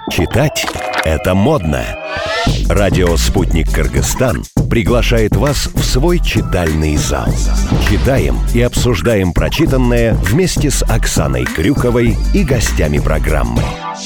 Читать – это модно. Радио «Спутник Кыргызстан» приглашает вас в свой читальный зал. Читаем и обсуждаем прочитанное вместе с Оксаной Крюковой и гостями программы.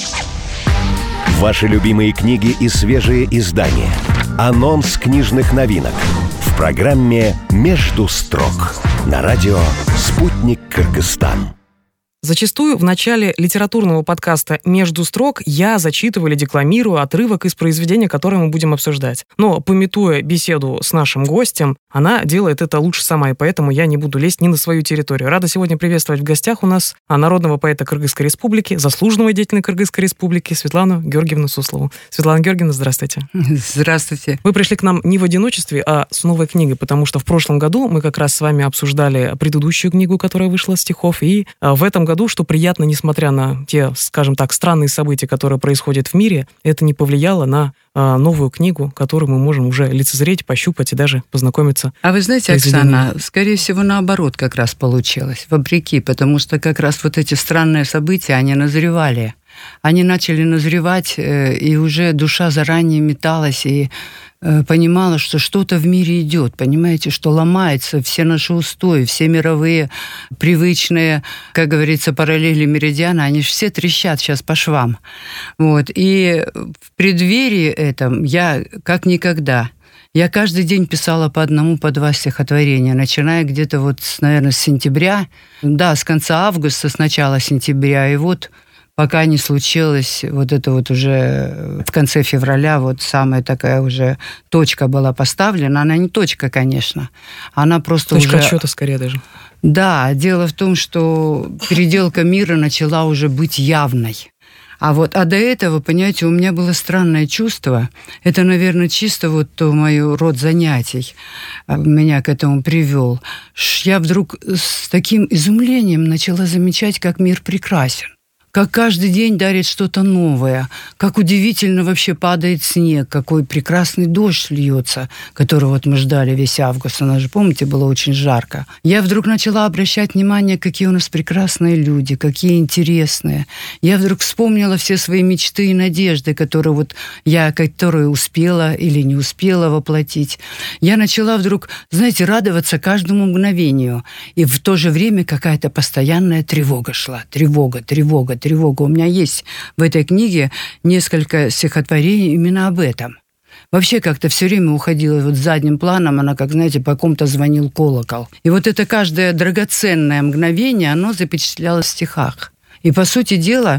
Ваши любимые книги и свежие издания. Анонс книжных новинок. В программе «Между строк» на радио «Спутник Кыргызстан». Зачастую в начале литературного подкаста «Между строк» я зачитываю или декламирую отрывок из произведения, которое мы будем обсуждать. Но, памятуя беседу с нашим гостем, она делает это лучше сама, и поэтому я не буду лезть ни на свою территорию. Рада сегодня приветствовать в гостях у нас народного поэта Кыргызской Республики, заслуженного деятеля Кыргызской Республики Светлану Георгиевну Суслову. Светлана Георгиевна, здравствуйте. Здравствуйте. Вы пришли к нам не в одиночестве, а с новой книгой, потому что в прошлом году мы как раз с вами обсуждали предыдущую книгу, которая вышла, стихов, и в этом году, что приятно, несмотря на те, скажем так, странные события, которые происходят в мире, это не повлияло на новую книгу, которую мы можем уже лицезреть, пощупать и даже познакомиться. А вы знаете, Оксана, скорее всего, наоборот как раз получилось, вопреки, потому что как раз вот эти странные события, они назревали. Они начали назревать, и уже душа заранее металась и понимала, что что-то в мире идет, понимаете, что ломаются все наши устои, все мировые привычные, как говорится, параллели меридианы, они же все трещат сейчас по швам. Вот. И в преддверии этом я как никогда... Я каждый день писала по одному, по два стихотворения, начиная где-то вот, наверное, с сентября, да, с конца августа, с начала сентября, и вот пока не случилось вот это вот уже в конце февраля, вот самая такая уже точка была поставлена. Она не точка, конечно, она просто точка уже... отсчета скорее даже. Да, дело в том, что переделка мира начала уже быть явной. А до этого, понимаете, у меня было странное чувство. Это, наверное, чисто вот мой род занятий меня к этому привел. Я вдруг с таким изумлением начала замечать, как мир прекрасен. Как каждый день дарит что-то новое, как удивительно вообще падает снег, какой прекрасный дождь льется, который вот мы ждали весь август. У нас же, помните, было очень жарко. Я вдруг начала обращать внимание, какие у нас прекрасные люди, какие интересные. Я вдруг вспомнила все свои мечты и надежды, которые успела или не успела воплотить. Я начала вдруг, знаете, радоваться каждому мгновению. И в то же время какая-то постоянная тревога шла. Тревога. У меня есть в этой книге несколько стихотворений именно об этом. Вообще как-то все время уходила вот задним планом, она, как, знаете, по ком-то звонил колокол. И вот это каждое драгоценное мгновение, оно запечатлялось в стихах. И, по сути дела,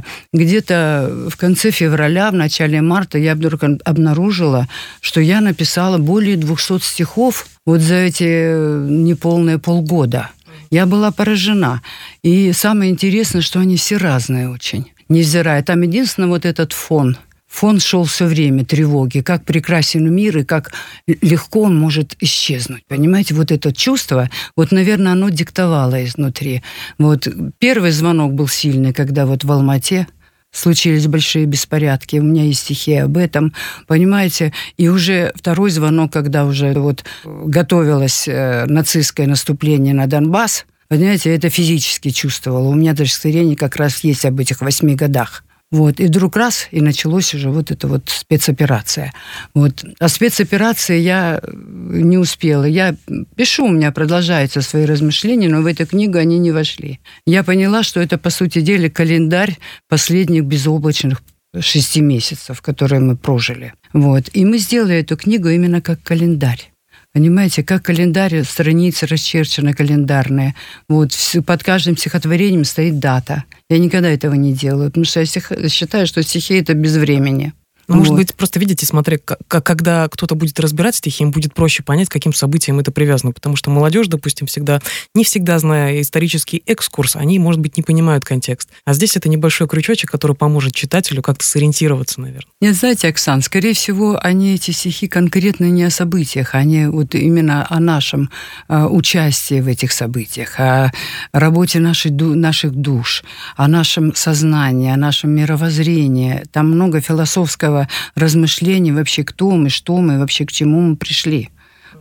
где-то в конце февраля, в начале марта я вдруг обнаружила, что я написала более 200 стихов вот за эти неполные полгода. Я была поражена. И самое интересное, что они все разные очень. Невзирая. Там единственное вот этот фон. Фон шел все время тревоги. Как прекрасен мир и как легко он может исчезнуть. Понимаете, вот это чувство, вот, наверное, оно диктовало изнутри. Вот первый звонок был сильный, когда вот в Алмате случились большие беспорядки. У меня есть стихи об этом, понимаете. И уже второй звонок, когда уже вот готовилось нацистское наступление на Донбасс, понимаете, это физически чувствовала. У меня даже стихотворение как раз есть об этих 8 годах. Вот. И вдруг раз, и началась уже вот эта вот спецоперация. Вот. А спецоперации я не успела. Я пишу, у меня продолжаются свои размышления, но в эту книгу они не вошли. Я поняла, что это, по сути дела, календарь последних безоблачных 6 месяцев, которые мы прожили. Вот. И мы сделали эту книгу именно как календарь. Понимаете, как календарь, страницы расчерчены календарные. Вот, под каждым стихотворением стоит дата. Я никогда этого не делаю, потому что я считаю, что стихи — это без времени. Может быть, просто, видите, смотря, когда кто-то будет разбирать стихи, им будет проще понять, к каким событиям это привязано. Потому что молодежь, допустим, не всегда зная исторический экскурс, они, может быть, не понимают контекст. А здесь это небольшой крючочек, который поможет читателю как-то сориентироваться, наверное. Нет, знаете, Оксан, скорее всего, эти стихи конкретно не о событиях, они вот именно о нашем участии в этих событиях, о работе наших душ, о нашем сознании, о нашем мировоззрении. Там много философского размышлений вообще, кто мы, что мы, вообще к чему мы пришли.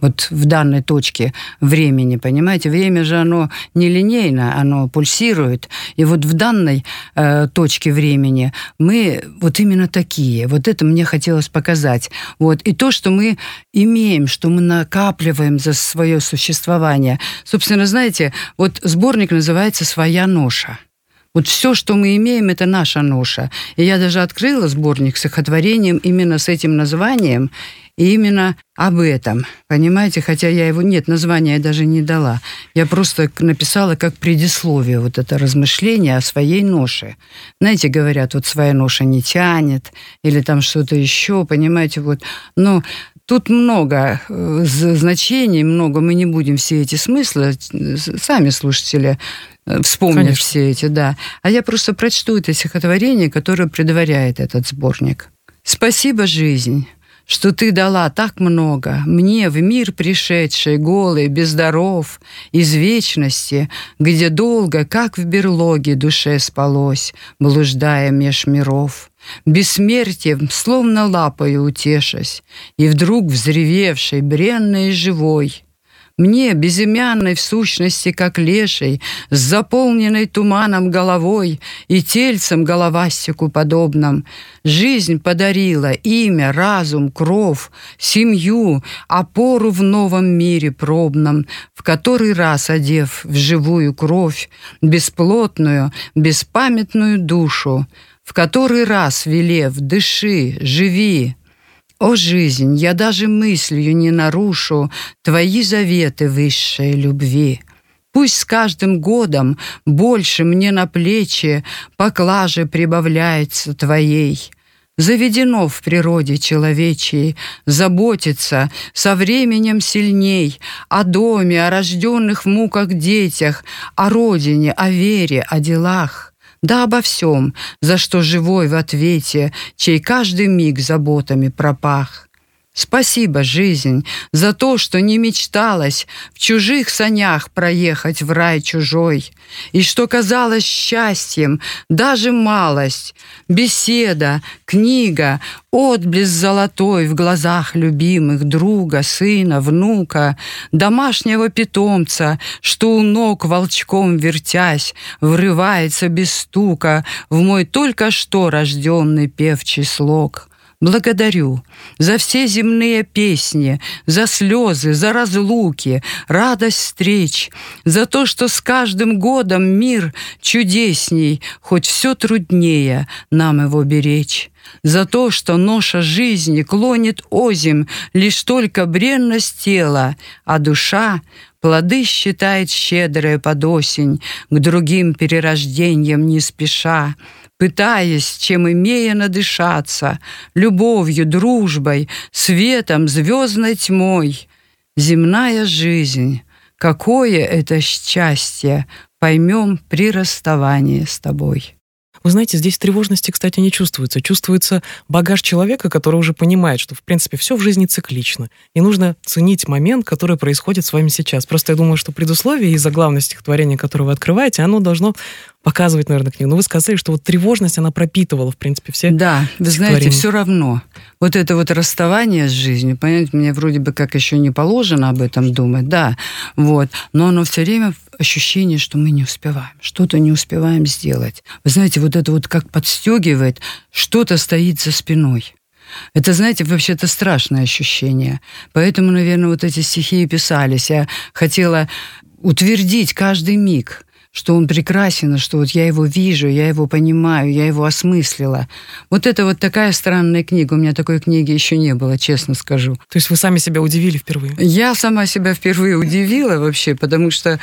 вот в данной точке времени, понимаете? Время же оно нелинейно, оно пульсирует. И вот в данной точке времени мы вот именно такие. Вот это мне хотелось показать. Вот. И то, что мы имеем, что мы накапливаем за свое существование. Собственно, знаете, вот сборник называется «Своя ноша». Вот все, что мы имеем, это наша ноша. И я даже открыла сборник стихотворением именно с этим названием, и именно об этом, понимаете? Хотя я его... Нет, названия я даже не дала. Я просто написала как предисловие вот это размышление о своей ноше. Знаете, говорят, вот своя ноша не тянет, или там что-то еще, понимаете? Вот. Но тут много значений, много. Мы не будем все эти смыслы, сами слушатели вспомнят. Конечно. Все эти, да. А я просто прочту это стихотворение, которое предваряет этот сборник. «Спасибо, жизнь, что ты дала так много мне в мир пришедший, голый, без даров, из вечности, где долго, как в берлоге, душе спалось, блуждая меж миров. Бессмертием, словно лапою утешась, и вдруг взревевший, бренный и живой, мне, безымянной в сущности, как леший, с заполненной туманом головой и тельцем головастику подобным, жизнь подарила имя, разум, кров, семью, опору в новом мире пробном, в который раз одев в живую кровь, бесплотную, беспамятную душу, в который раз велев, дыши, живи. О, жизнь, я даже мыслью не нарушу твои заветы высшей любви. Пусть с каждым годом больше мне на плечи поклажи прибавляется твоей. Заведено в природе человечьей заботиться со временем сильней о доме, о рожденных в муках детях, о родине, о вере, о делах. Да обо всем, за что живой в ответе, чей каждый миг заботами пропах. Спасибо, жизнь, за то, что не мечталось в чужих санях проехать в рай чужой, и что казалось счастьем даже малость, беседа, книга, отблеск золотой в глазах любимых друга, сына, внука, домашнего питомца, что у ног волчком вертясь врывается без стука в мой только что рожденный певчий слог. Благодарю за все земные песни, за слезы, за разлуки, радость встреч, за то, что с каждым годом мир чудесней, хоть все труднее нам его беречь. За то, что ноша жизни клонит озимь лишь только бренность тела, а душа плоды считает щедрые под осень, к другим перерождениям не спеша, пытаясь, чем имея надышаться, любовью, дружбой, светом, звездной тьмой. Земная жизнь, какое это счастье, поймем при расставании с тобой. Вы знаете, здесь тревожности, кстати, не чувствуется. Чувствуется багаж человека, который уже понимает, что, в принципе, все в жизни циклично. И нужно ценить момент, который происходит с вами сейчас. Просто я думаю, что предусловие и заглавное стихотворение, которое вы открываете, оно должно показывать, наверное, книгу. Но вы сказали, что вот тревожность, она пропитывала, в принципе, все. Да, вы знаете, все равно. Вот это вот расставание с жизнью, понимаете, мне вроде бы как еще не положено об этом думать, да, вот. Но оно все время ощущение, что мы не успеваем, что-то не успеваем сделать. Вы знаете, вот это вот как подстегивает, что-то стоит за спиной. Это, знаете, вообще-то страшное ощущение. Поэтому, наверное, вот эти стихи и писались. Я хотела утвердить каждый миг, что он прекрасен, что вот я его вижу, я его понимаю, я его осмыслила. Вот это вот такая странная книга. У меня такой книги еще не было, честно скажу. То есть вы сами себя удивили впервые? Я сама себя впервые удивила вообще, потому что,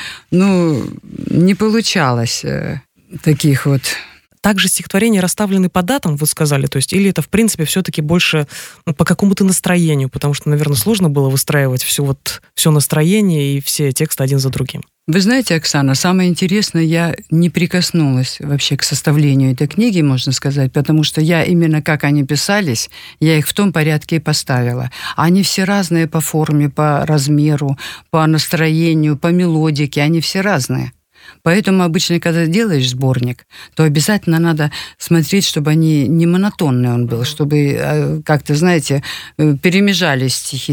не получалось таких вот... Также стихотворения расставлены по датам, вы сказали, то есть, или это, в принципе, все-таки больше по какому-то настроению, потому что, наверное, сложно было выстраивать все настроение и все тексты один за другим. Вы знаете, Оксана, самое интересное, я не прикоснулась вообще к составлению этой книги, можно сказать, потому что я именно как они писались, я их в том порядке и поставила. Они все разные по форме, по размеру, по настроению, по мелодике, они все разные. Поэтому обычно, когда делаешь сборник, то обязательно надо смотреть, чтобы они не монотонный он был, чтобы как-то, знаете, перемежались стихи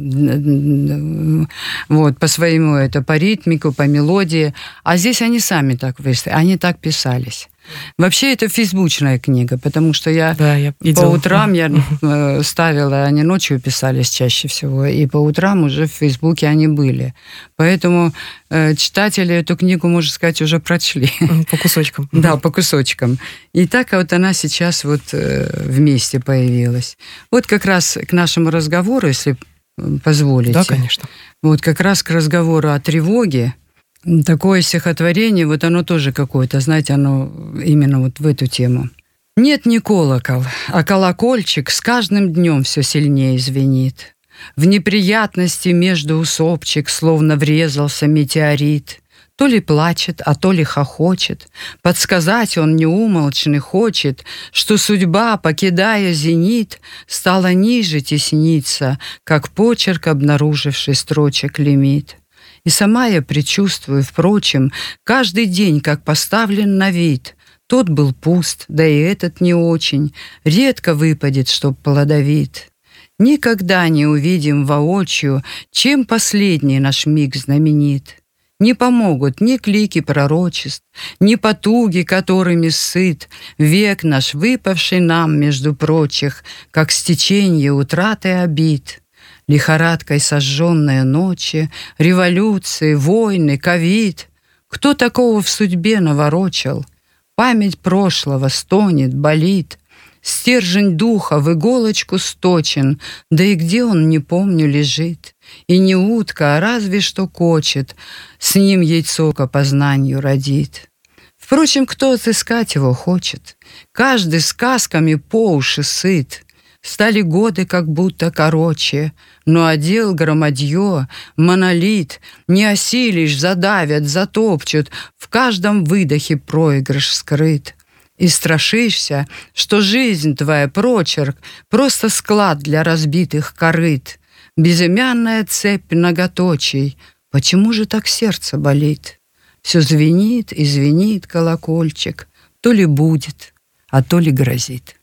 там вот, по своему, это по ритмику, по мелодии. А здесь они сами так выставили, они так писались. Вообще это фейсбучная книга, потому что я по утрам я ставила, они ночью писались чаще всего, и по утрам уже в Фейсбуке они были. Поэтому читатели эту книгу, можно сказать, уже прочли. По кусочкам. Да, по кусочкам. И так вот она сейчас вот вместе появилась. Вот как раз к нашему разговору, если позволите. Да, конечно. Вот как раз к разговору о тревоге. Такое стихотворение, вот оно тоже какое-то, знаете, оно именно вот в эту тему. Нет, не колокол, а колокольчик с каждым днем все сильнее звенит. В неприятности между усопчик словно врезался метеорит. То ли плачет, а то ли хохочет. Подсказать он неумолчный хочет, что судьба, покидая зенит, стала ниже тесниться, как почерк, обнаруживший строчек лимит. И сама я предчувствую, впрочем, каждый день, как поставлен на вид. Тот был пуст, да и этот не очень, редко выпадет, чтоб плодовит. Никогда не увидим воочию, чем последний наш миг знаменит. Не помогут ни клики пророчеств, ни потуги, которыми сыт век наш, выпавший нам, между прочих, как стечение утраты обид. Лихорадкой сожженные ночи, революции, войны, ковид. Кто такого в судьбе наворочил? Память прошлого стонет, болит. Стержень духа в иголочку сточен, да и где он, не помню, лежит. И не утка, а разве что кочет, с ним яйцо к познанию родит. Впрочем, кто отыскать его хочет? Каждый сказками по уши сыт. Стали годы как будто короче, но одел громадье, монолит, не осилишь, задавят, затопчут, в каждом выдохе проигрыш скрыт. И страшишься, что жизнь твоя прочерк, просто склад для разбитых корыт, безымянная цепь многоточий. Почему же так сердце болит? Все звенит и звенит колокольчик, то ли будет, а то ли грозит.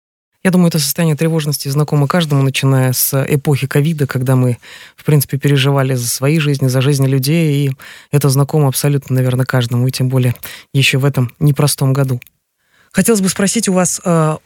Я думаю, это состояние тревожности знакомо каждому, начиная с эпохи ковида, когда мы, в принципе, переживали за свои жизни, за жизни людей, и это знакомо абсолютно, наверное, каждому, и тем более еще в этом непростом году. Хотелось бы спросить у вас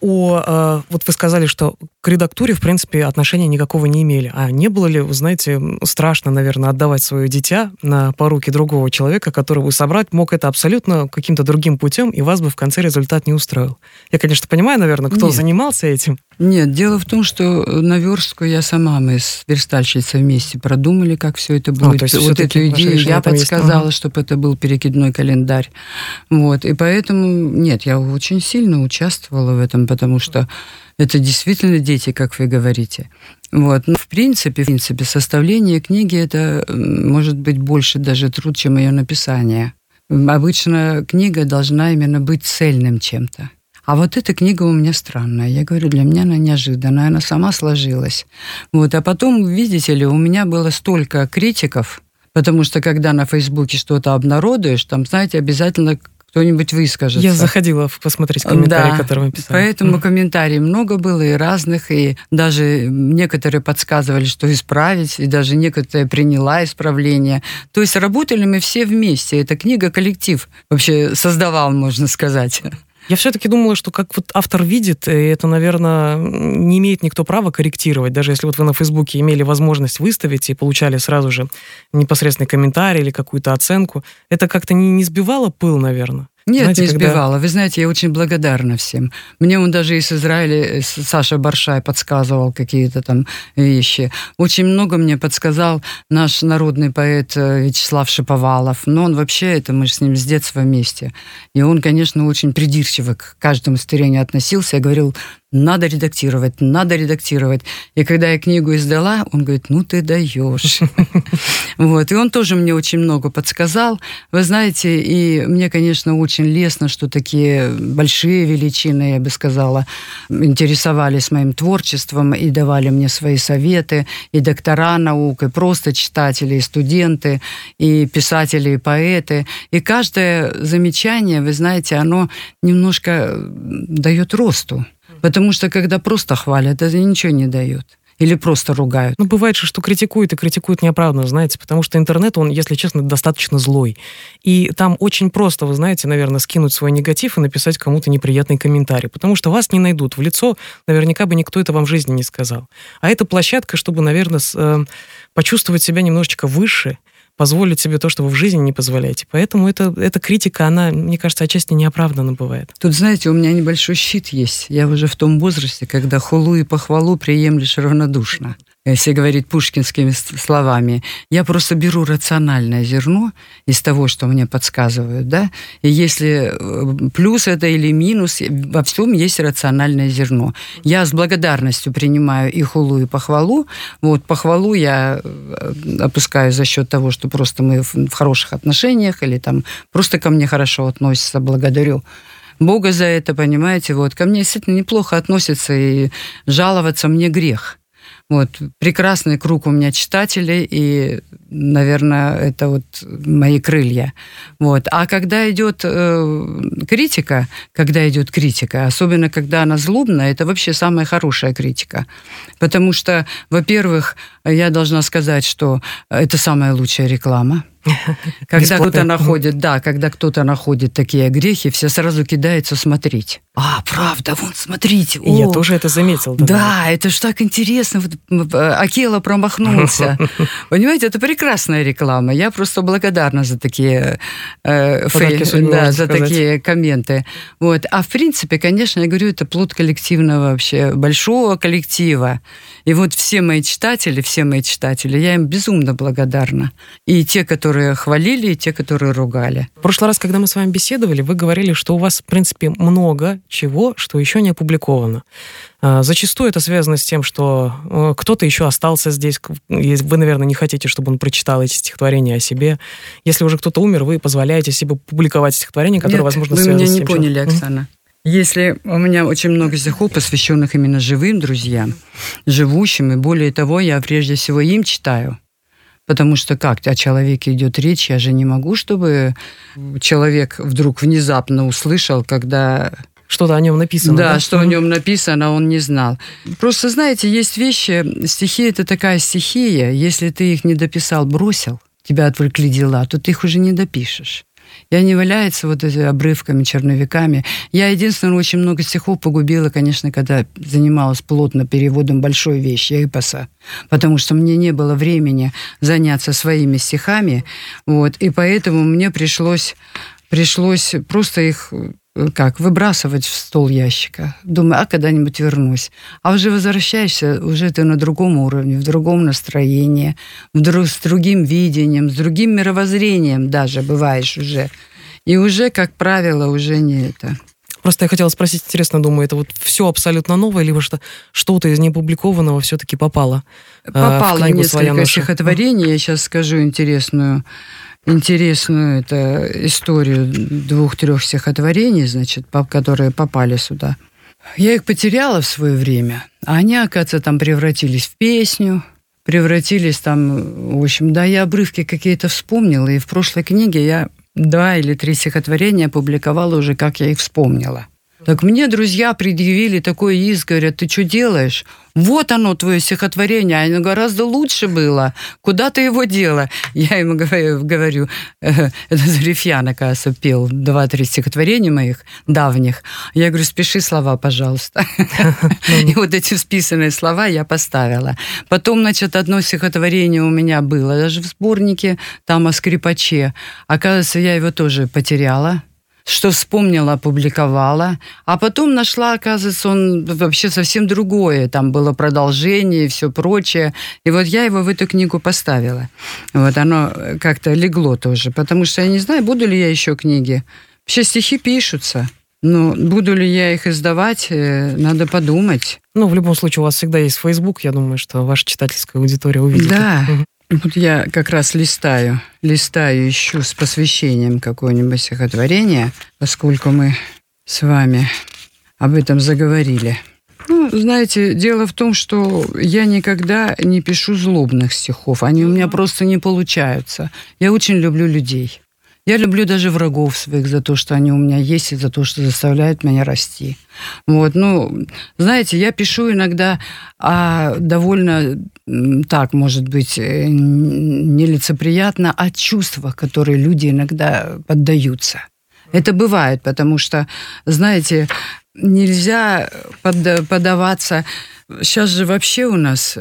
вот вы сказали, что к редактуре, в принципе, отношения никакого не имели. А не было ли, вы знаете, страшно, наверное, отдавать свое дитя на поруки другого человека, который бы собрать мог это абсолютно каким-то другим путем, и вас бы в конце результат не устроил? Я, конечно, понимаю, наверное, кто занимался этим. Нет, дело в том, что наверстку я сама, мы с верстальщицей вместе продумали, как все это будет. Вот эту идею я подсказала, чтобы это был перекидной календарь. Вот, и поэтому, нет, я очень сильно участвовала в этом, потому что это действительно дети, как вы говорите. Вот. Но в принципе, составление книги это может быть больше даже труд, чем ее написание. Обычно книга должна именно быть цельным чем-то. А вот эта книга у меня странная. Я говорю, для меня она неожиданная, она сама сложилась. Вот. А потом, видите ли, у меня было столько критиков, потому что когда на Фейсбуке что-то обнародуешь, там, знаете, обязательно кто-нибудь выскажется. Я заходила посмотреть комментарии, которые вы писали. Поэтому комментариев много было и разных, и даже некоторые подсказывали, что исправить, и даже некоторые приняла исправление. То есть работали мы все вместе. Эта книга коллектив вообще создавал, можно сказать. Я все-таки думала, что как вот автор видит, и это, наверное, не имеет никто права корректировать. Даже если вот вы на Фейсбуке имели возможность выставить и получали сразу же непосредственный комментарий или какую-то оценку, это как-то не сбивало пыл, наверное? Нет, знаете, не сбивала. Вы знаете, я очень благодарна всем. Мне он даже из Израиля, Саша Баршай, подсказывал какие-то там вещи. Очень много мне подсказал наш народный поэт Вячеслав Шиповалов. Но он вообще, это мы с ним с детства вместе. И он, конечно, очень придирчиво к каждому стихотворению относился. Я говорил, надо редактировать. И когда я книгу издала, он говорит, ну ты даешь. Вот. И он тоже мне очень много подсказал. Вы знаете, и мне, конечно, очень лестно, что такие большие величины, я бы сказала, интересовались моим творчеством и давали мне свои советы, и доктора наук, и просто читатели, и студенты, и писатели, и поэты. И каждое замечание, вы знаете, оно немножко дает росту. Потому что когда просто хвалят, это ничего не дает. Или просто ругают. Ну, бывает же, что критикуют, и критикуют неоправданно, знаете, потому что интернет, он, если честно, достаточно злой. И там очень просто, вы знаете, наверное, скинуть свой негатив и написать кому-то неприятный комментарий, потому что вас не найдут в лицо, наверняка бы никто это вам в жизни не сказал. А это площадка, чтобы, наверное, почувствовать себя немножечко выше, позволить себе то, что вы в жизни не позволяете. Поэтому эта критика, она, мне кажется, отчасти неоправданно бывает. Тут, знаете, у меня небольшой щит есть. Я уже в том возрасте, когда хулу и похвалу приемлешь равнодушно. Если говорить пушкинскими словами. Я просто беру рациональное зерно из того, что мне подсказывают, да, и если плюс это или минус, во всем есть рациональное зерно. Я с благодарностью принимаю и хулу, и похвалу. Вот, похвалу я опускаю за счет того, что просто мы в хороших отношениях или там просто ко мне хорошо относятся, благодарю Бога за это, понимаете, вот. Ко мне действительно неплохо относятся, и жаловаться мне грех. Вот, прекрасный круг у меня читателей, и, наверное, это вот мои крылья. Вот. А когда идет критика, особенно когда она злобная, это вообще самая хорошая критика. Потому что, во-первых, я должна сказать, что это самая лучшая реклама. Когда кто-то находит такие грехи, все сразу кидаются смотреть. А, правда, вон, смотрите. Я тоже это заметил. Да, это ж так интересно. Вот, Акела промахнулся. Понимаете, это прекрасная реклама. Я просто благодарна за такие такие комменты. Вот. А в принципе, конечно, я говорю, это плод коллективного вообще, большого коллектива. И вот все мои читатели, я им безумно благодарна. И те, которые хвалили, и те, которые ругали. В прошлый раз, когда мы с вами беседовали, вы говорили, что у вас, в принципе, много чего, что еще не опубликовано. Зачастую это связано с тем, что кто-то еще остался здесь. Вы, наверное, не хотите, чтобы он прочитал эти стихотворения о себе. Если уже кто-то умер, вы позволяете себе публиковать стихотворения, которые, возможно, связаны с тем. Вы меня не поняли, Оксана. Если у меня очень много стихов, посвященных именно живым друзьям, живущим, и более того, я прежде всего им читаю. Потому что как о человеке идет речь, я же не могу, чтобы человек вдруг внезапно услышал, когда... Что-то о нем написано. Да, что о нем написано, он не знал. Просто, знаете, есть вещи, стихи — это такая стихия, если ты их не дописал, бросил, тебя отвлекли дела, то ты их уже не допишешь. И они валяются вот этими обрывками, черновиками. Я, единственное, очень много стихов погубила, конечно, когда занималась плотно переводом большой вещи, эпоса, потому что мне не было времени заняться своими стихами, вот, и поэтому мне пришлось просто их выбрасывать в стол ящика. Думаю, когда-нибудь вернусь. А уже возвращаешься, уже ты на другом уровне, в другом настроении, с другим видением, с другим мировоззрением даже бываешь уже. И уже, как правило, уже не это. Просто я хотела спросить, интересно, думаю, это вот все абсолютно новое, либо что-то из неопубликованного все-таки попало в книгу несколько стихотворений. Я сейчас скажу интересную это историю 2-3 стихотворений, значит, которые попали сюда. Я их потеряла в свое время, а они, оказывается, там превратились в песню, превратились там, в общем, да, я обрывки какие-то вспомнила, и в прошлой книге я 2 или 3 стихотворения опубликовала уже, как я их вспомнила. Так мне друзья предъявили такой иск, говорят, ты что делаешь? Вот оно, твое стихотворение, оно гораздо лучше было. Куда ты его дела? Я ему говорю, это Зарифьян, оказывается, пел 2-3 стихотворения моих давних. Я говорю, спиши слова, пожалуйста. И вот эти списанные слова я поставила. Потом, значит, одно стихотворение у меня было, даже в сборнике, там о скрипаче. Оказывается, я его тоже потеряла. Что вспомнила, опубликовала. А потом нашла, оказывается, он вообще совсем другое. Там было продолжение и все прочее. И вот я его в эту книгу поставила. Вот оно как-то легло тоже. Потому что я не знаю, буду ли я еще книги. Вообще стихи пишутся. Но буду ли я их издавать, надо подумать. В любом случае, у вас всегда есть Facebook, я думаю, что ваша читательская аудитория увидит. Да, Угу. вот я как раз листаю, ищу с посвящением какое-нибудь стихотворение, поскольку мы с вами об этом заговорили. Знаете, дело в том, что я никогда не пишу злобных стихов. Они у меня просто не получаются. Я очень люблю людей. Я люблю даже врагов своих за то, что они у меня есть, и за то, что заставляют меня расти. Знаете, я пишу иногда довольно, так, может быть, нелицеприятно, о чувствах, которые люди иногда поддаются. Это бывает, потому что, знаете, нельзя поддаваться. Сейчас же вообще у нас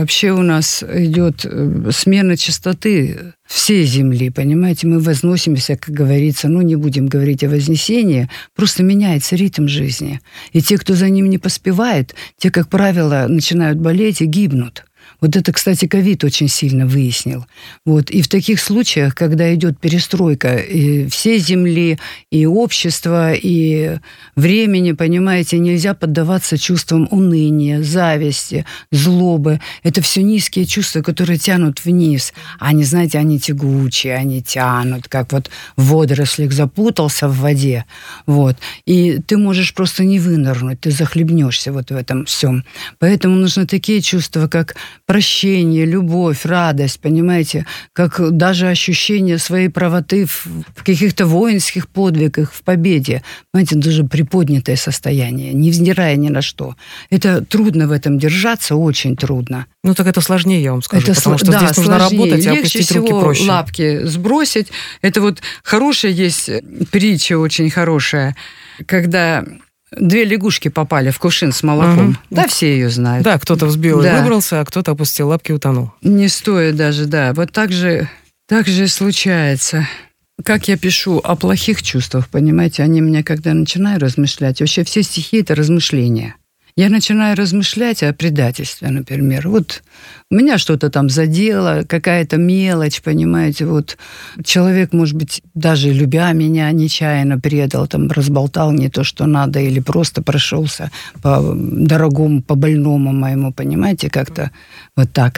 идет смена частоты всей Земли, понимаете? Мы возносимся, как говорится, не будем говорить о вознесении, просто меняется ритм жизни. И те, кто за ним не поспевает, те, как правило, начинают болеть и гибнут. Вот это, кстати, ковид очень сильно выяснил. И в таких случаях, когда идет перестройка и всей Земли, и общества, и времени, понимаете, нельзя поддаваться чувствам уныния, зависти, злобы. Это все низкие чувства, которые тянут вниз. Они, знаете, они тягучие, они тянут, как водорослик запутался в воде. И ты можешь просто не вынырнуть, ты захлебнешься в этом всем. Поэтому нужны такие чувства, как прощение, любовь, радость, понимаете, как даже ощущение своей правоты в каких-то воинских подвигах, в победе. Понимаете, даже приподнятое состояние, невзирая ни на что. Это трудно в этом держаться, очень трудно. Так это сложнее, я вам скажу, потому что здесь нужно работать и опустить руки проще. Легче всего лапки сбросить. Это хорошая есть притча, очень хорошая, когда 2 лягушки попали в кувшин с молоком. Угу. Да, все ее знают. Да, кто-то взбил и выбрался, а кто-то опустил лапки и утонул. Не стоит даже, да. Вот так же и случается. Как я пишу о плохих чувствах, понимаете, они меня, когда начинаю размышлять, вообще все стихи — это размышления. Я начинаю размышлять о предательстве, например. Меня что-то там задело, какая-то мелочь, понимаете. Человек, может быть, даже любя меня, нечаянно предал, разболтал не то, что надо, или просто прошелся по дорогому, по больному моему, понимаете, как-то так.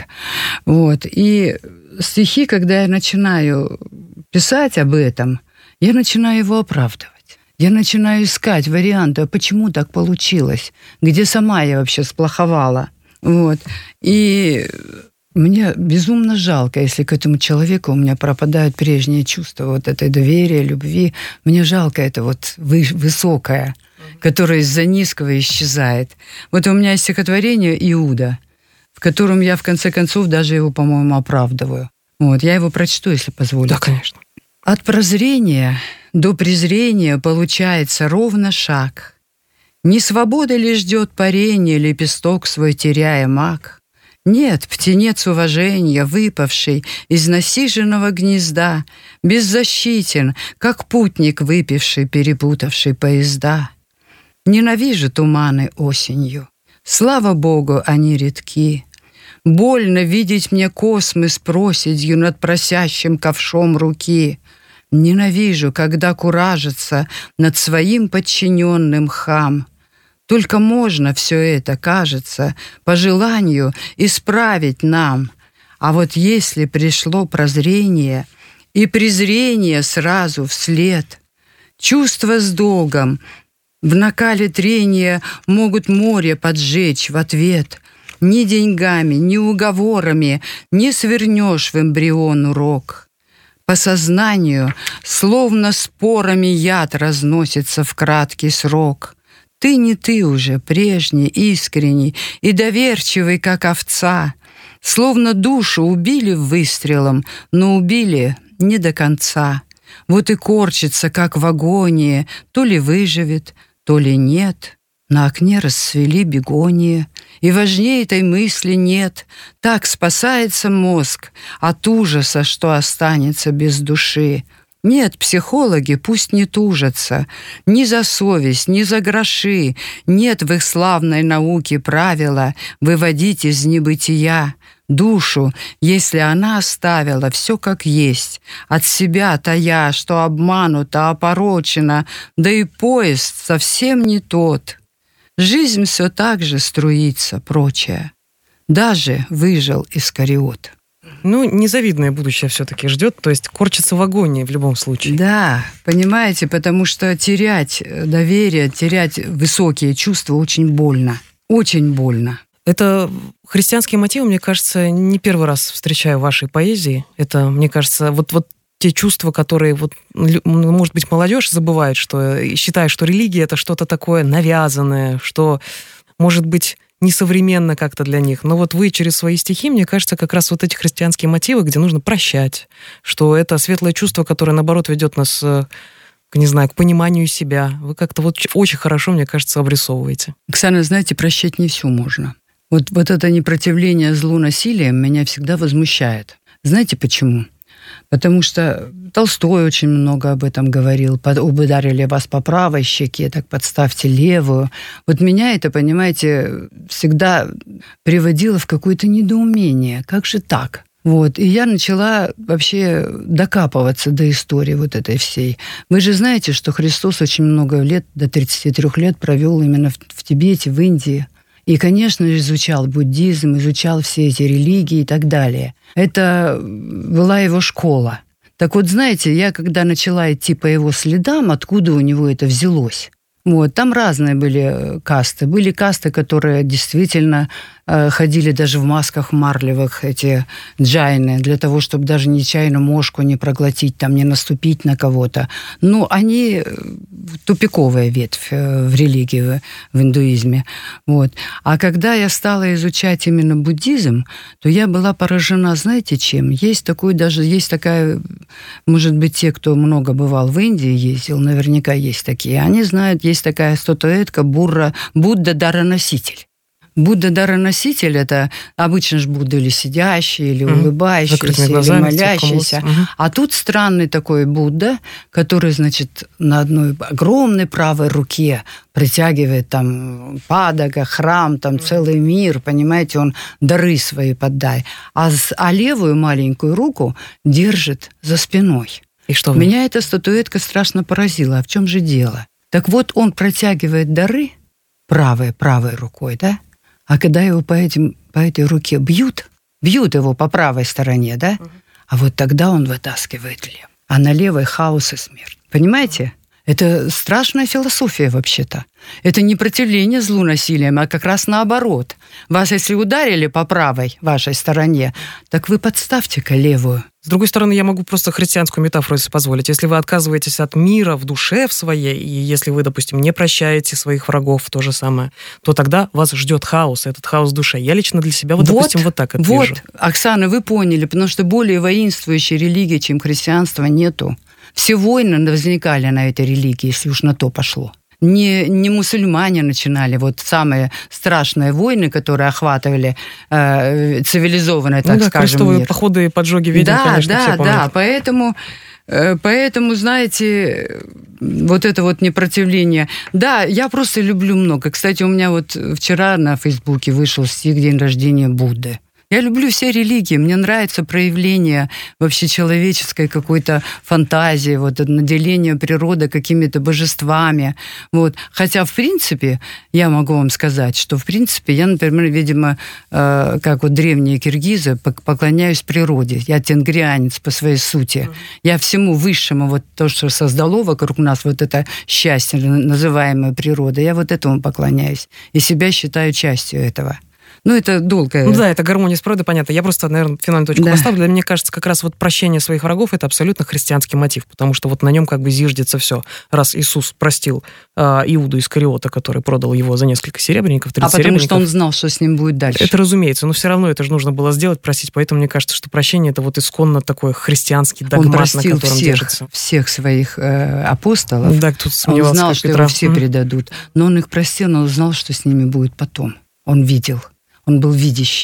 И стихи, когда я начинаю писать об этом, я начинаю его оправдывать. Я начинаю искать варианты, почему так получилось, где сама я вообще сплоховала. И мне безумно жалко, если к этому человеку у меня пропадают прежние чувства, этой доверия, любви. Мне жалко это высокое, которое из-за низкого исчезает. У меня есть стихотворение «Иуда», в котором я, в конце концов, даже его, по-моему, оправдываю. Я его прочту, если позволите. Да, конечно. От прозрения до презрения получается ровно шаг. Не свобода ли ждет парения, лепесток свой теряя мак? Нет, птенец уважения, выпавший из насиженного гнезда, беззащитен, как путник, выпивший, перепутавший поезда. Ненавижу туманы осенью, слава Богу, они редки. Больно видеть мне космы с проседью над просящим ковшом руки. Ненавижу, когда куражится над своим подчиненным хам. Только можно все это, кажется, по желанию исправить нам. А если пришло прозрение и презрение сразу вслед, чувства с долгом в накале трения могут море поджечь в ответ. Ни деньгами, ни уговорами не свернешь в эмбрион урок. По сознанию, словно спорами яд разносится в краткий срок. Ты не ты уже, прежний, искренний и доверчивый, как овца. Словно душу убили выстрелом, но убили не до конца. И корчится, как в агонии, то ли выживет, то ли нет. На окне расцвели бегонии, и важнее этой мысли нет. Так спасается мозг от ужаса, что останется без души. Нет, психологи пусть не тужатся ни за совесть, ни за гроши. Нет в их славной науке правила выводить из небытия душу, если она оставила все как есть, от себя тая, что обманута, опорочена, да и поезд совсем не тот. Жизнь все так же струится, прочее. Даже выжил Искариот. Незавидное будущее все-таки ждет, то есть корчится в агонии в любом случае. Да, понимаете, потому что терять доверие, терять высокие чувства очень больно. Очень больно. Это христианские мотивы, мне кажется, не первый раз встречаю в вашей поэзии. Это, мне кажется, вот те чувства, которые, может быть, молодежь забывает, что считает, что религия — это что-то такое навязанное, что, может быть, несовременно как-то для них. Но вот вы через свои стихи, мне кажется, как раз вот эти христианские мотивы, где нужно прощать, что это светлое чувство, которое, наоборот, ведет нас, к пониманию себя. Вы как-то очень хорошо, мне кажется, обрисовываете. Оксана, знаете, прощать не все можно. Вот это непротивление злу насилием меня всегда возмущает. Знаете почему? Потому что Толстой очень много об этом говорил. Ударили вас по правой щеке, так подставьте левую. Вот меня это, понимаете, всегда приводило в какое-то недоумение. Как же так? И я начала вообще докапываться до истории вот этой всей. Вы же знаете, что Христос очень много лет, до 33 лет, провел именно в Тибете, в Индии. И, конечно, изучал буддизм, изучал все эти религии и так далее. Это была его школа. Так вот, знаете, я когда начала идти по его следам, откуда у него это взялось, там разные были касты. Были касты, которые действительно ходили даже в масках марлевых, эти джайны, для того, чтобы даже нечаянно мошку не проглотить, не наступить на кого-то. Они тупиковая ветвь в религии, в индуизме. А когда я стала изучать именно буддизм, то я была поражена, знаете, чем? Есть такая, может быть, те, кто много бывал в Индии, ездил, наверняка есть такие. Они знают, есть такая статуэтка Будда дароноситель. Будда-дароноситель — это обычно же Будда или сидящий, или улыбающийся, или молящийся. А тут странный такой Будда, который, на одной огромной правой руке притягивает падага, храм, целый мир, понимаете, он дары свои поддай. А левую маленькую руку держит за спиной. И что? Меня эта статуэтка страшно поразила. А в чем же дело? Так вот, он протягивает дары правой рукой, да? А когда его по этой руке бьют его по правой стороне, да? А вот тогда он вытаскивает левую. А на левой хаос и смерть. Понимаете? Это страшная философия вообще-то. Это не противление злу насилием, а как раз наоборот. Вас, если ударили по правой вашей стороне, так вы подставьте-ка левую. С другой стороны, я могу просто христианскую метафору, если позволить. Если вы отказываетесь от мира в душе в своей, и если вы, допустим, не прощаете своих врагов, то же самое, то тогда вас ждет хаос, этот хаос в душе. Я лично для себя, допустим, вот так это вижу. Оксана, вы поняли, потому что более воинствующей религии, чем христианство, нету. Все войны возникали на этой религии, если уж на то пошло. Не мусульмане начинали самые страшные войны, которые охватывали цивилизованный, так скажем, крестовые мир. походы и поджоги ведьм, конечно, все помнят. Поэтому, знаете, это непротивление. Да, я просто люблю много. Кстати, у меня вчера на Фейсбуке вышел стих «День рождения Будды». Я люблю все религии, мне нравится проявление вообще человеческой какой-то фантазии, наделение природы какими-то божествами. Хотя, в принципе, я могу вам сказать, что, в принципе, я, например, видимо, как древние киргизы, поклоняюсь природе. Я тенгрианец по своей сути. Я всему высшему, то, что создало вокруг нас, это счастье, называемое природой, я этому поклоняюсь. И себя считаю частью этого. Это долгое. Это гармония с природой, понятно. Я просто, наверное, финальную точку поставлю. Мне кажется, как раз прощение своих врагов — это абсолютно христианский мотив, потому что на нем зиждется все. Раз Иисус простил Иуду Искариота, который продал его за несколько серебряников, 30 потому что он знал, что с ним будет дальше. Это разумеется, но все равно это же нужно было сделать, простить. Поэтому мне кажется, что прощение — это исконно такой христианский догмат, на котором держится. Всех своих апостолов. Да, кто сомневался, он знал, что его все предадут. Но он их простил, но он знал, что с ними будет потом. Он видел. Он был видящий.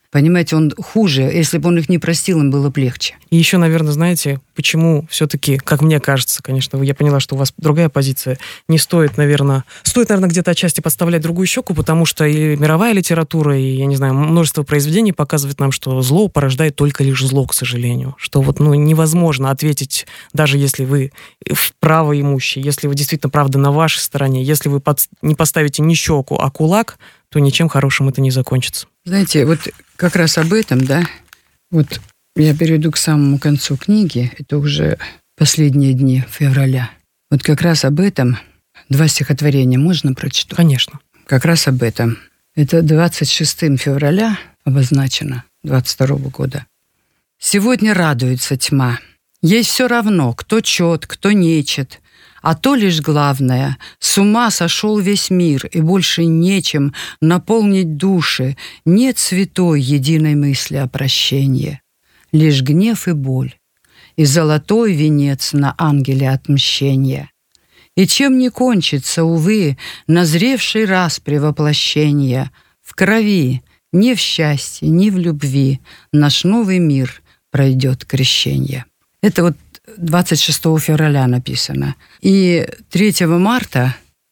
Понимаете, он хуже. Если бы он их не простил, им было бы легче. И еще, наверное, знаете, почему все-таки, как мне кажется, конечно, я поняла, что у вас другая позиция, не стоит, наверное, где-то отчасти подставлять другую щеку, потому что и мировая литература, и, я не знаю, множество произведений показывает нам, что зло порождает только лишь зло, к сожалению. Что невозможно ответить, даже если вы вправо имущий, если вы действительно правда на вашей стороне, если вы не поставите не щеку, а кулак, то ничем хорошим это не закончится. Знаете, вот как раз об этом, да, вот я перейду к самому концу книги, это уже последние дни февраля. Вот как раз об этом 2 стихотворения можно прочитать? Конечно. Как раз об этом. Это 26 февраля обозначено, 22 года. «Сегодня радуется тьма. Ей все равно, кто чет, кто нечет. А то лишь главное, с ума сошел весь мир, и больше нечем наполнить души, нет святой единой мысли о прощении. Лишь гнев и боль, и золотой венец на ангеле отмщения. И чем не кончится, увы, назревший распри воплощения, в крови, ни в счастье, ни в любви наш новый мир пройдет крещение». Это вот 26 февраля написано. И 3 марта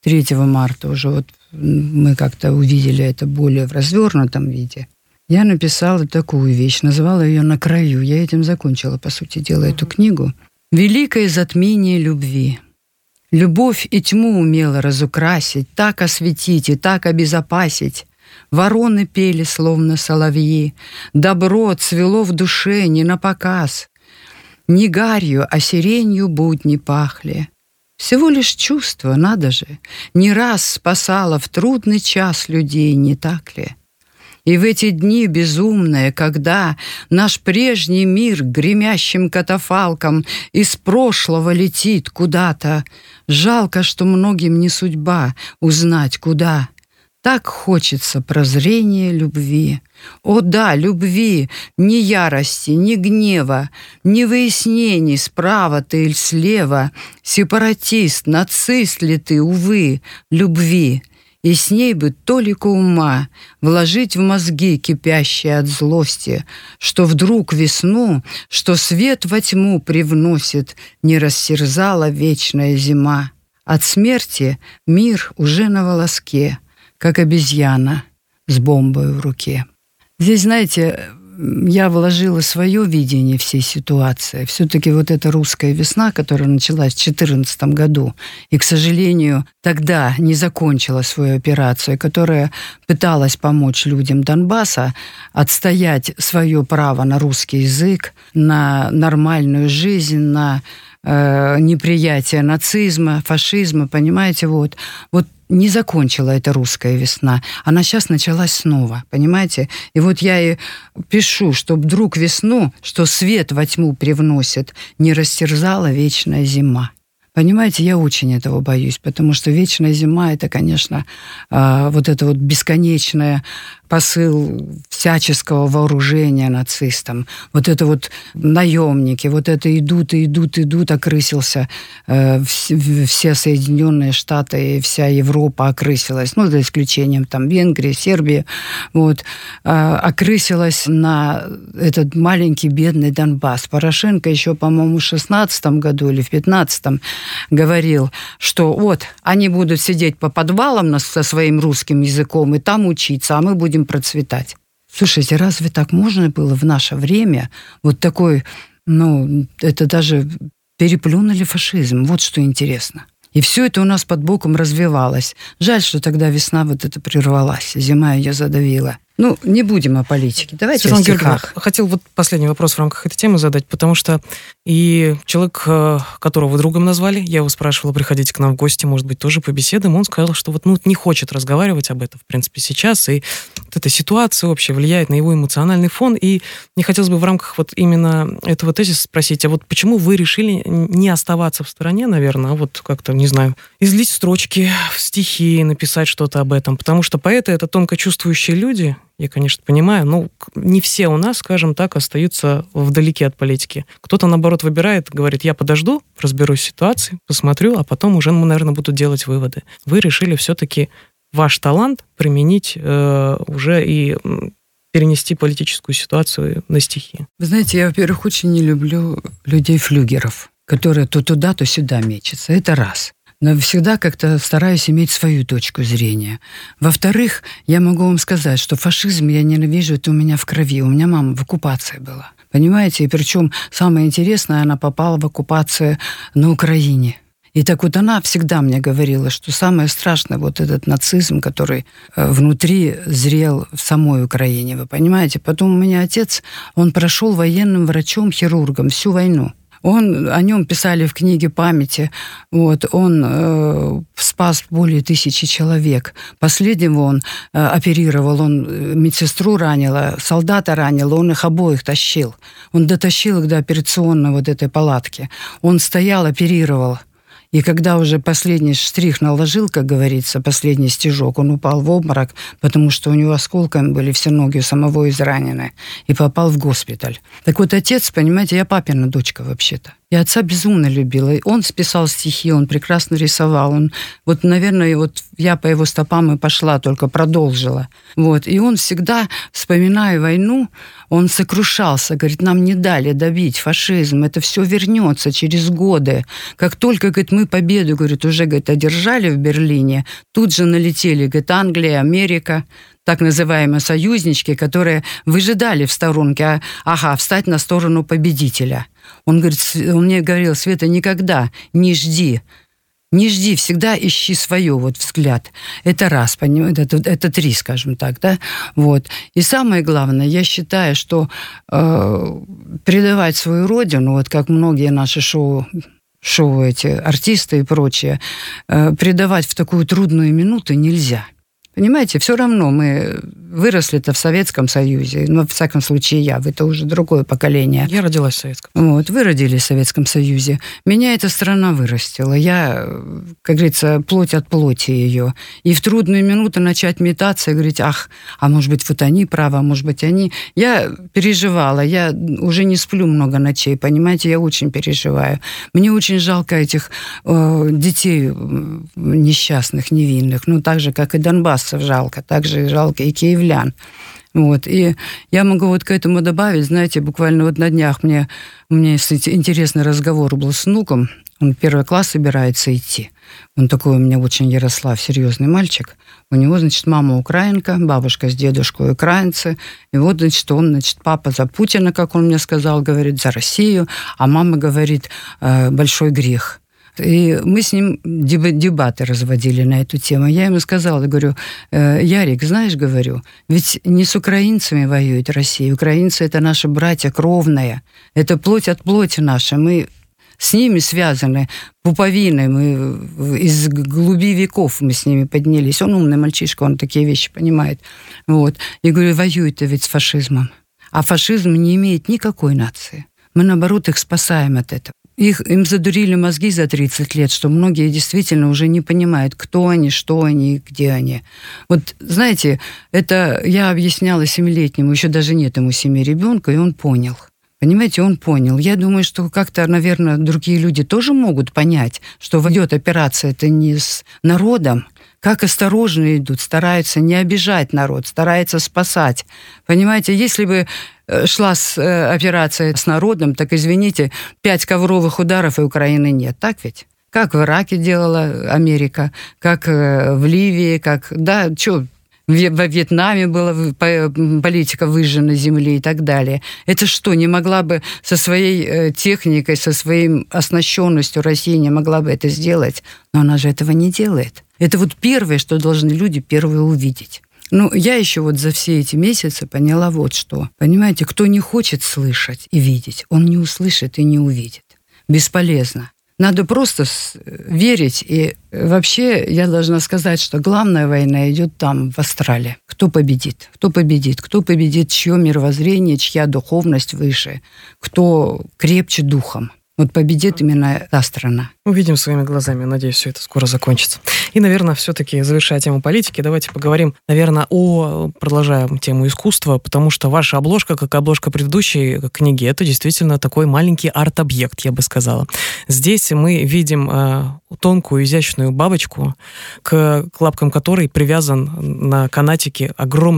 уже вот мы как-то увидели это более в развернутом виде. Я написала такую вещь, называла ее «На краю». Я этим закончила, по сути дела, эту книгу. «Великое затмение любви. Любовь и тьму умела разукрасить, так осветить и так обезопасить. Вороны пели, словно соловьи. Добро цвело в душе не напоказ. Не гарью, а сиренью будни пахли. Всего лишь чувство, надо же, не раз спасало в трудный час людей, не так ли? И в эти дни безумные, когда наш прежний мир гремящим катафалком из прошлого летит куда-то, жалко, что многим не судьба узнать куда. Так хочется прозрения любви. О да, любви, ни ярости, ни гнева, ни выяснений, справа ты или слева, сепаратист, нацист ли ты, увы, любви. И с ней бы толику ума вложить в мозги, кипящие от злости, что вдруг весну, что свет во тьму привносит, не растерзала вечная зима. От смерти мир уже на волоске, как обезьяна с бомбой в руке». Здесь, знаете, я вложила свое видение всей ситуации. Все-таки вот эта русская весна, которая началась в 2014 году, и, к сожалению, тогда не закончила свою операцию, которая пыталась помочь людям Донбасса отстоять свое право на русский язык, на нормальную жизнь, на неприятие нацизма, фашизма, понимаете, вот не закончила эта русская весна. Она сейчас началась снова, понимаете? И вот я и пишу, что вдруг весну, что свет во тьму привносит, не растерзала вечная зима. Понимаете, я очень этого боюсь, потому что вечная зима — это, конечно, вот это вот бесконечное посыл всяческого вооружения нацистам. Вот это вот наемники, вот это идут, окрысился. Все Соединенные Штаты и вся Европа окрысилась, за исключением там Венгрии, Сербии, окрысилась на этот маленький бедный Донбасс. Порошенко еще, по-моему, в 16 году или в 15 говорил, что вот они будут сидеть по подвалам со своим русским языком и там учиться, а мы будем процветать. Слушайте, разве так можно было в наше время? Вот такой, это даже переплюнули фашизм. Вот что интересно. И все это у нас под боком развивалось. Жаль, что тогда весна вот эта прервалась, зима ее задавила. Не будем о политике. Давайте о стихах. Хотел вот последний вопрос в рамках этой темы задать, потому что и человек, которого вы другом назвали, я его спрашивала, приходите к нам в гости, может быть, тоже побеседуем, он сказал, что не хочет разговаривать об этом, в принципе, сейчас, и вот эта ситуация общая влияет на его эмоциональный фон, и мне хотелось бы в рамках вот именно этого тезиса спросить, а вот почему вы решили не оставаться в стороне, наверное, а вот как-то, не знаю, излить строчки в стихи, написать что-то об этом, потому что поэты — это тонко чувствующие люди. Я, конечно, понимаю, не все у нас, скажем так, остаются вдалеке от политики. Кто-то, наоборот, выбирает, говорит, я подожду, разберусь в ситуации, посмотрю, а потом уже, наверное, буду делать выводы. Вы решили все-таки ваш талант применить уже и перенести политическую ситуацию на стихи? Вы знаете, я, во-первых, очень не люблю людей-флюгеров, которые то туда, то сюда мечутся. Это раз. Но всегда как-то стараюсь иметь свою точку зрения. Во-вторых, я могу вам сказать, что фашизм я ненавижу, это у меня в крови. У меня мама в оккупации была. Понимаете? И причем самое интересное, она попала в оккупацию на Украине. И так вот она всегда мне говорила, что самое страшное вот этот нацизм, который внутри зрел в самой Украине, вы понимаете? Потом у меня отец, он прошел военным врачом-хирургом всю войну. О нем писали в книге памяти. Вот, он спас более 1000 человек. Последнего он оперировал, он медсестру ранил, солдата ранил, он их обоих тащил. Он дотащил их до операционной вот этой палатки. Он стоял, оперировал. И когда уже последний штрих наложил, как говорится, последний стежок, он упал в обморок, потому что у него осколками были все ноги у самого изранены, и попал в госпиталь. Так вот, отец, понимаете, я папина дочка вообще-то. Я отца безумно любила. Он писал стихи, он прекрасно рисовал. Он, вот, наверное, вот я по его стопам и пошла, только продолжила. Вот. И он всегда, вспоминая войну, он сокрушался, говорит, нам не дали добить фашизм, это все вернется через годы. Как только, говорит, мы победу, говорит, уже, говорит, одержали в Берлине, тут же налетели, говорит, Англия, Америка, так называемые союзнички, которые выжидали в сторонке, встать на сторону победителя. Он мне говорил, Света, никогда не жди, всегда ищи свое вот взгляд. Это раз, понимаете, это 3, скажем так, да, вот. И самое главное, я считаю, что предавать свою родину, вот как многие наши шоу эти артисты и прочее, предавать в такую трудную минуту нельзя. Понимаете, все равно мы выросли-то в Советском Союзе, но, во всяком случае, вы-то уже другое поколение. Я родилась в Советском. Вот, вы родились в Советском Союзе. Меня эта страна вырастила. Я, как говорится, плоть от плоти ее. И в трудные минуты начать метаться и говорить, может быть, вот они правы, а может быть, они... Я переживала, я уже не сплю много ночей, понимаете, я очень переживаю. Мне очень жалко этих детей несчастных, невинных, так же, как и Донбасс жалко, так же жалко и киевлян. Вот. И я могу вот к этому добавить, знаете, буквально вот на днях мне интересный разговор был с внуком, он в 1 класс собирается идти. Он такой у меня очень Ярослав, серьезный мальчик. У него, мама украинка, бабушка с дедушкой украинцы. И вот, папа за Путина, как он мне сказал, говорит, за Россию, а мама говорит, большой грех. И мы с ним дебаты разводили на эту тему. Я ему сказала, говорю, Ярик, знаешь, говорю, ведь не с украинцами воюет Россия. Украинцы – это наши братья кровные. Это плоть от плоти наша. Мы с ними связаны пуповиной. Мы из глуби веков мы с ними поднялись. Он умный мальчишка, он такие вещи понимает. Вот. И говорю, воюет-то ведь с фашизмом. А фашизм не имеет никакой нации. Мы, наоборот, их спасаем от этого. Им задурили мозги за 30 лет, что многие действительно уже не понимают, кто они, что они, где они. Вот, знаете, это я объясняла 7-летнему, еще даже нет ему 7 ребенка, и он понял. Понимаете, он понял. Я думаю, что как-то, наверное, другие люди тоже могут понять, что ведет операция это не с народом, как осторожно идут, стараются не обижать народ, стараются спасать. Понимаете, если бы шла операция с народом, так, извините, 5 ковровых ударов и Украины нет. Так ведь? Как в Ираке делала Америка, как в Ливии, во Вьетнаме была политика выжженной земли и так далее. Это что, не могла бы со своей техникой, со своей оснащенностью Россия не могла бы это сделать? Но она же этого не делает. Это вот первое, что должны люди первые увидеть. Я еще вот за все эти месяцы поняла вот что. Понимаете, кто не хочет слышать и видеть, он не услышит и не увидит. Бесполезно. Надо просто верить. И вообще я должна сказать, что главная война идет там, в астрале. Кто победит? Кто победит? Кто победит? Чье мировоззрение, чья духовность выше? Кто крепче духом? Вот победит именно та страна. Увидим своими глазами. Надеюсь, все это скоро закончится. И, наверное, все-таки, завершая тему политики, давайте поговорим, наверное, продолжаем тему искусства, потому что ваша обложка, как обложка предыдущей книги, это действительно такой маленький арт-объект, я бы сказала. Здесь мы видим тонкую, изящную бабочку, к лапкам которой привязан на канатике огромный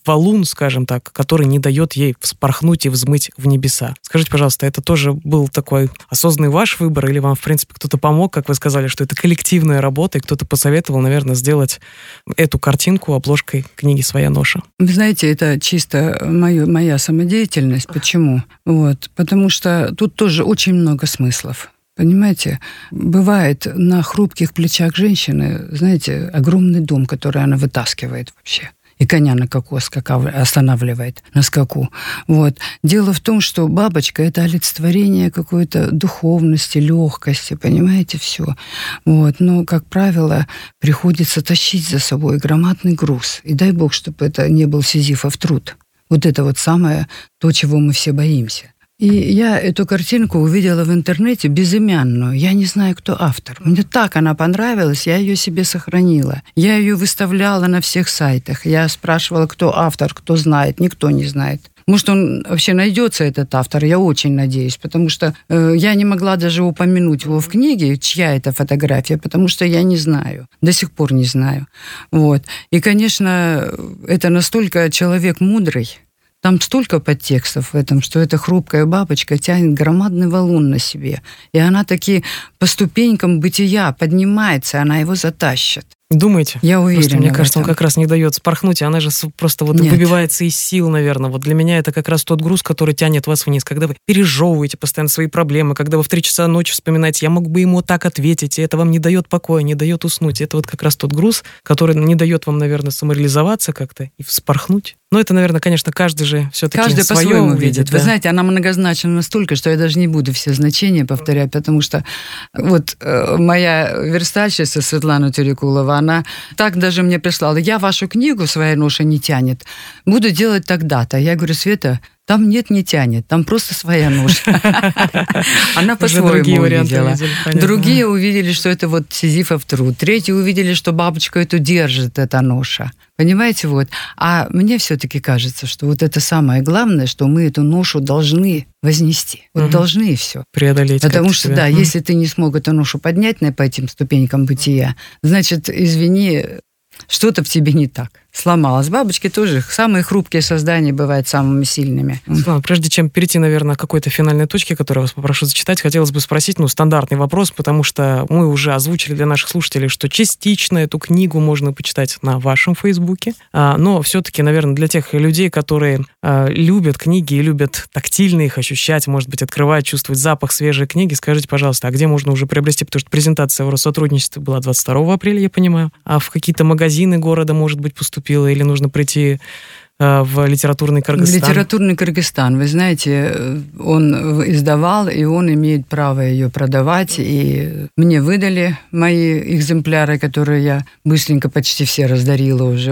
валун, скажем так, который не дает ей вспорхнуть и взмыть в небеса. Скажите, пожалуйста, это тоже был такой осознанный ваш выбор, или вам, в принципе, кто-то помог, как вы сказали, что это коллективная работа, и кто-то посоветовал, наверное, сделать эту картинку обложкой книги «Своя ноша»? Вы знаете, это чисто моя самодеятельность. Почему? Потому что тут тоже очень много смыслов. Понимаете, бывает на хрупких плечах женщины, знаете, огромный дом, который она вытаскивает вообще. И коня на скаку останавливает на скаку. Дело в том, что бабочка – это олицетворение какой-то духовности, легкости, понимаете, все. Но, как правило, приходится тащить за собой громадный груз. И дай Бог, чтобы это не был сизифов труд. Это самое то, чего мы все боимся. И я эту картинку увидела в интернете безымянную. Я не знаю, кто автор. Мне так она понравилась, я ее себе сохранила. Я ее выставляла на всех сайтах. Я спрашивала, кто автор, кто знает. Никто не знает. Может, он вообще найдется, этот автор, я очень надеюсь, потому что я не могла даже упомянуть его в книге, чья это фотография, потому что я не знаю, до сих пор не знаю. И, конечно, это настолько человек мудрый, там столько подтекстов в этом, что эта хрупкая бабочка тянет громадный валун на себе. И она таки по ступенькам бытия поднимается, она его затащит. Думаете? Я уверена. Просто, мне кажется, он как раз не дает спорхнуть, и она же просто выбивается из сил, наверное. Для меня это как раз тот груз, который тянет вас вниз, когда вы пережевываете постоянно свои проблемы, когда вы в 3 часа ночи вспоминаете, я мог бы ему так ответить, и это вам не дает покоя, не дает уснуть. Это как раз тот груз, который не дает вам, наверное, самореализоваться как-то и вспорхнуть. Но это, наверное, конечно, каждый же все-таки каждый свое по-своему увидит. Вы знаете, она многозначна настолько, что я даже не буду все значения повторять, потому что моя верстальщица Светлана Тюрикулова, она так даже мне прислала: я вашу книгу «Своя ноша» не тянет, буду делать тогда-то. Я говорю: Света, там нет, не тянет, там просто своя ноша. Она по-своему увидела. Другие увидели, что это сизифов труд. Третьи увидели, что бабочку эту держит, эта ноша. Понимаете, А мне все-таки кажется, что это самое главное, что мы эту ношу должны вознести. Должны и все. Преодолеть. Потому что, да, если ты не смог эту ношу поднять по этим ступенькам бытия, значит, извини, что-то в тебе не так. Сломалась. Бабочки тоже самые хрупкие создания бывают самыми сильными. Прежде чем перейти, наверное, к какой-то финальной точке, которую я вас попрошу зачитать, хотелось бы спросить, стандартный вопрос, потому что мы уже озвучили для наших слушателей, что частично эту книгу можно почитать на вашем Фейсбуке, но все-таки, наверное, для тех людей, которые любят книги и любят тактильно их ощущать, может быть, открывать, чувствовать запах свежей книги, скажите, пожалуйста, а где можно уже приобрести? Потому что презентация в Россотрудничестве была 22 апреля, я понимаю, а в какие-то магазины города, может быть, поступила, или нужно прийти в литературный Кыргызстан? Литературный Кыргызстан, вы знаете, он издавал, и он имеет право ее продавать, и мне выдали мои экземпляры, которые я быстренько почти все раздарила уже,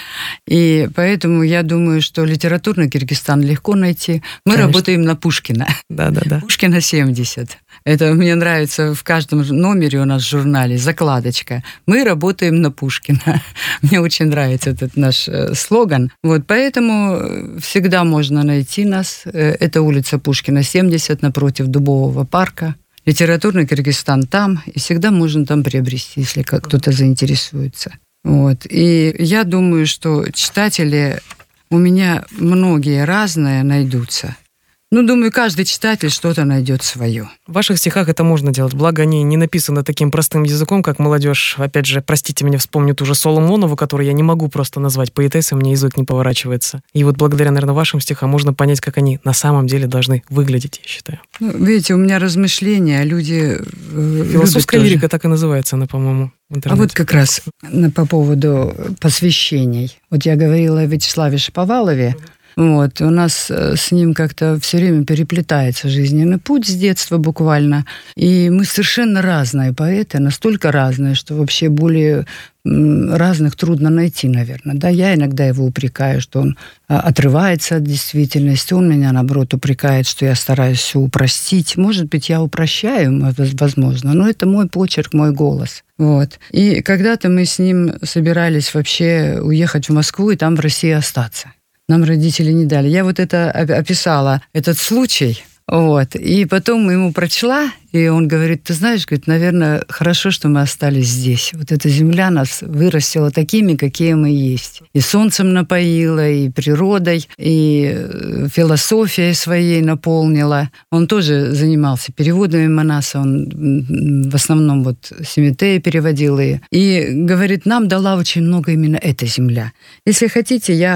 И поэтому я думаю, что литературный Кыргызстан легко найти. Мы работаем на Пушкина. Да. Пушкина 70. Это мне нравится в каждом номере у нас в журнале, закладочка. Мы работаем на Пушкина. Мне очень нравится этот наш слоган. Поэтому всегда можно найти нас. Это улица Пушкина, 70, напротив Дубового парка. Литературный Кыргызстан там. И всегда можно там приобрести, если кто-то заинтересуется. И я думаю, что читатели у меня многие разные найдутся. Думаю, каждый читатель что-то найдет свое. В ваших стихах это можно делать, благо они не написаны таким простым языком, как молодежь. Опять же, простите меня, вспомню ту же Соломонову, которую я не могу просто назвать поэтессой, мне язык не поворачивается. И благодаря, наверное, вашим стихам можно понять, как они на самом деле должны выглядеть, я считаю. Видите, у меня размышления, люди... Философская лирика так и называется она, по-моему, в интернете. А как раз по поводу посвящений. Я говорила о Вячеславе Шаповалове. У нас с ним как-то все время переплетается жизненный путь с детства буквально. И мы совершенно разные поэты, настолько разные, что вообще более разных трудно найти, наверное. Да, я иногда его упрекаю, что он отрывается от действительности, он меня, наоборот, упрекает, что я стараюсь все упростить. Может быть, я упрощаю, возможно, но это мой почерк, мой голос. И когда-то мы с ним собирались вообще уехать в Москву и там в России остаться. Нам родители не дали. Я это описала, этот случай, и потом ему прочла, И он говорит, ты знаешь, говорит, наверное, хорошо, что мы остались здесь. Вот эта земля нас вырастила такими, какие мы есть. И солнцем напоила, и природой, и философией своей наполнила. Он тоже занимался переводами Манаса, он в основном вот Семетея переводил ее. И говорит, нам дала очень много именно эта земля. Если хотите, я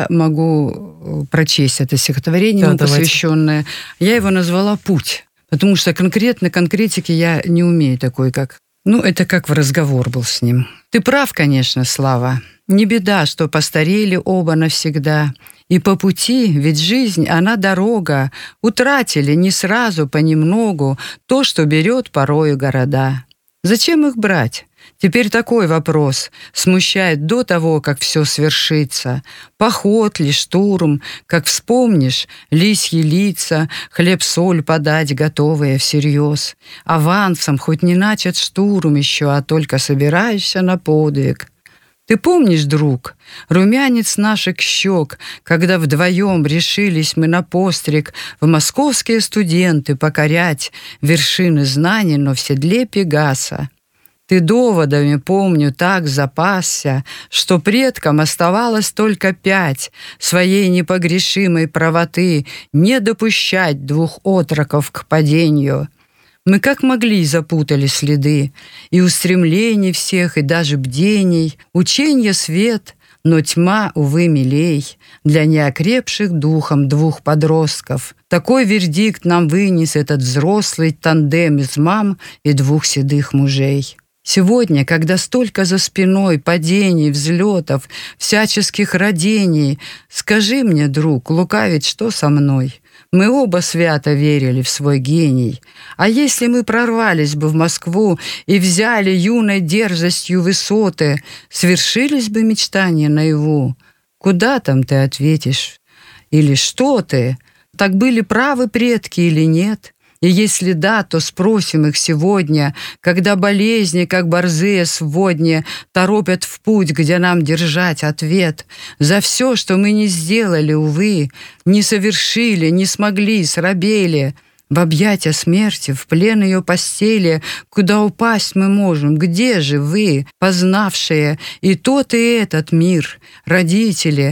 могу прочесть это стихотворение, ему посвященное. Я его назвала «Путь». Потому что конкретики я не умею такой, как... это как в разговор был с ним. Ты прав, конечно, Слава. Не беда, что постарели оба навсегда. И по пути, ведь жизнь, она дорога. Утратили не сразу, понемногу, то, что берет порою города. Зачем их брать? Теперь такой вопрос смущает до того, как все свершится. Поход ли, штурм, как вспомнишь, лисьи лица, хлеб-соль подать готовые всерьез. Авансом хоть не начат штурм еще, а только собираешься на подвиг. Ты помнишь, друг, румянец наших щек, когда вдвоем решились мы на постриг в московские студенты покорять вершины знаний, но в седле Пегаса? Ты доводами, помню, так запасся, что предкам оставалось только 5 своей непогрешимой правоты не допущать 2 отроков к падению. Мы как могли запутали следы и устремлений всех, и даже бдений, ученье свет, но тьма, увы, милей для неокрепших духом 2 подростков. Такой вердикт нам вынес этот взрослый тандем из мам и 2 седых мужей. Сегодня, когда столько за спиной падений, взлетов, всяческих родений, скажи мне, друг, лукавить что со мной? Мы оба свято верили в свой гений. А если мы прорвались бы в Москву и взяли юной дерзостью высоты, свершились бы мечтания наяву? Куда там ты ответишь? Или что ты? Так были правы предки или нет? И если да, то спросим их сегодня, когда болезни, как борзые сводня, торопят в путь, где нам держать ответ. За все, что мы не сделали, увы, не совершили, не смогли, срабели. В объятия смерти, в плен ее постели, куда упасть мы можем, где же вы, познавшие и тот, и этот мир, родители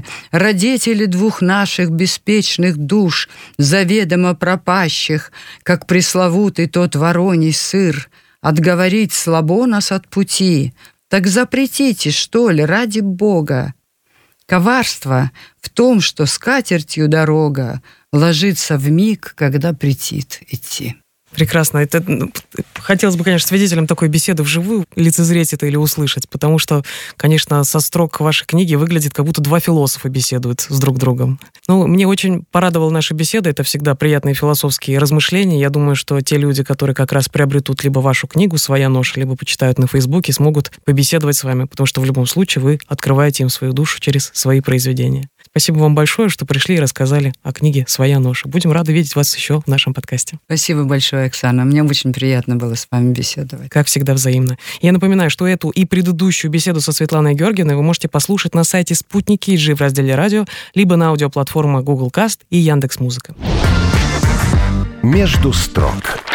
2 наших беспечных душ, заведомо пропащих, как пресловутый тот вороний сыр, отговорить слабо нас от пути, так запретите, что ли, ради Бога. Коварство в том, что скатертью дорога ложится в миг, когда претит идти. Прекрасно. Это хотелось бы, конечно, свидетелем такой беседы вживую лицезреть это или услышать, потому что, конечно, со строк вашей книги выглядит, как будто 2 философа беседуют с друг другом. Мне очень порадовала наша беседа. Это всегда приятные философские размышления. Я думаю, что те люди, которые как раз приобретут либо вашу книгу «Своя ноша», либо почитают на Фейсбуке, смогут побеседовать с вами, потому что в любом случае вы открываете им свою душу через свои произведения. Спасибо вам большое, что пришли и рассказали о книге «Своя ноша». Будем рады видеть вас еще в нашем подкасте. Спасибо большое, Оксана. Мне очень приятно было с вами беседовать. Как всегда, взаимно. Я напоминаю, что эту и предыдущую беседу со Светланой Георгиевной вы можете послушать на сайте Спутник KG в разделе «Радио», либо на аудиоплатформах Google Cast и Яндекс.Музыка. «Между строк».